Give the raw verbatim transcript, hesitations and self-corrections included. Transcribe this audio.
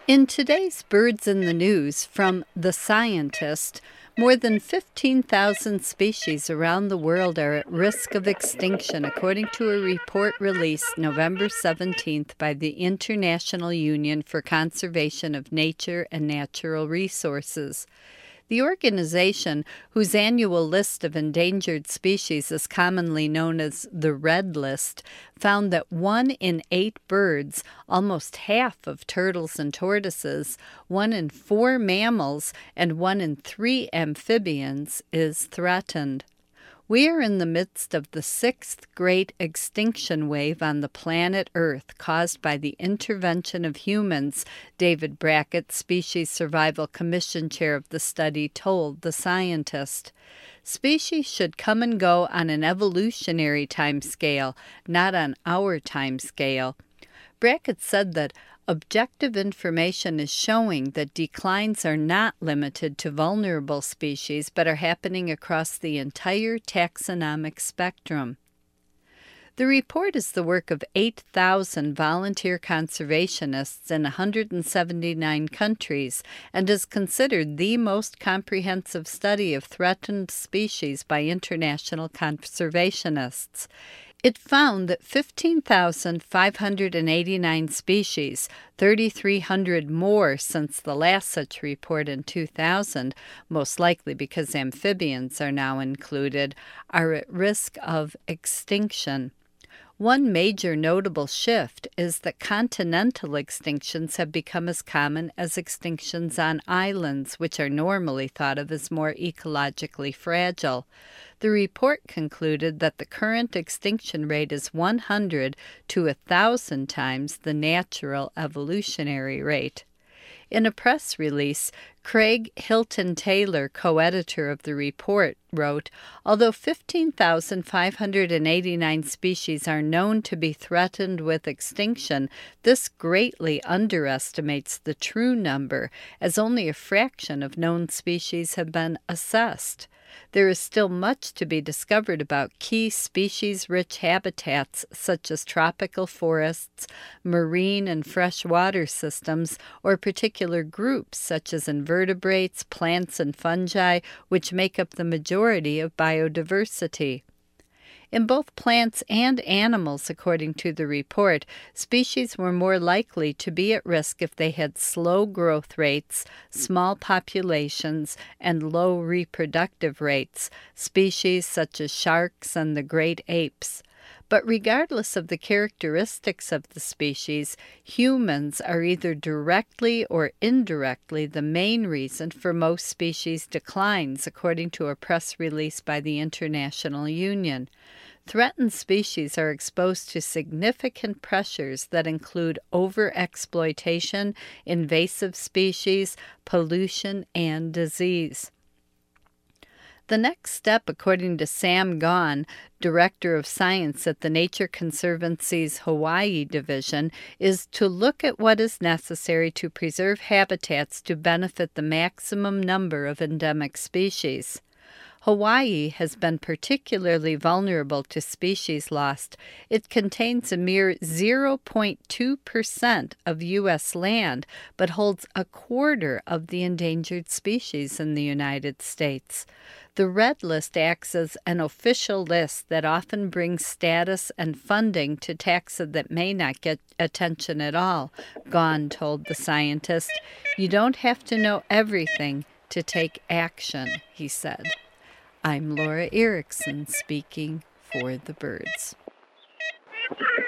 In today's Birds in the News from The Scientist, more than fifteen thousand species around the world are at risk of extinction, according to a report released November seventeenth by the International Union for Conservation of Nature and Natural Resources. The organization, whose annual list of endangered species is commonly known as the Red List, found that one in eight birds, almost half of turtles and tortoises, one in four mammals, and one in three amphibians is threatened. We are in the midst of the sixth great extinction wave on the planet Earth caused by the intervention of humans, David Brackett, Species Survival Commission chair of the study, told The Scientist. Species should come and go on an evolutionary time scale, not on our time scale. Brackett said that objective information is showing that declines are not limited to vulnerable species but are happening across the entire taxonomic spectrum. The report is the work of eight thousand volunteer conservationists in one hundred seventy-nine countries and is considered the most comprehensive study of threatened species by international conservationists. It found that fifteen thousand five hundred eighty-nine species, three thousand three hundred more since the last such report in two thousand, most likely because amphibians are now included, are at risk of extinction. One major notable shift is that continental extinctions have become as common as extinctions on islands, which are normally thought of as more ecologically fragile. The report concluded that the current extinction rate is one hundred to one thousand times the natural evolutionary rate. In a press release, Craig Hilton Taylor, co-editor of the report, wrote, "Although fifteen thousand five hundred eighty-nine species are known to be threatened with extinction, this greatly underestimates the true number, as only a fraction of known species have been assessed. There is still much to be discovered about key species-rich habitats such as tropical forests, marine and freshwater systems, or particular groups such as invertebrates, plants, and fungi, which make up the majority of biodiversity." In both plants and animals, according to the report, species were more likely to be at risk if they had slow growth rates, small populations, and low reproductive rates, species such as sharks and the great apes. But regardless of the characteristics of the species, humans are either directly or indirectly the main reason for most species declines, according to a press release by the International Union. Threatened species are exposed to significant pressures that include overexploitation, invasive species, pollution, and disease. The next step, according to Sam Gaughan, Director of Science at the Nature Conservancy's Hawaii Division, is to look at what is necessary to preserve habitats to benefit the maximum number of endemic species. Hawaii has been particularly vulnerable to species loss. It contains a mere zero point two percent of U S land, but holds a quarter of the endangered species in the United States. The Red List acts as an official list that often brings status and funding to taxa that may not get attention at all, Gaughan told The Scientist. "You don't have to know everything to take action," he said. I'm Laura Erickson speaking for the birds.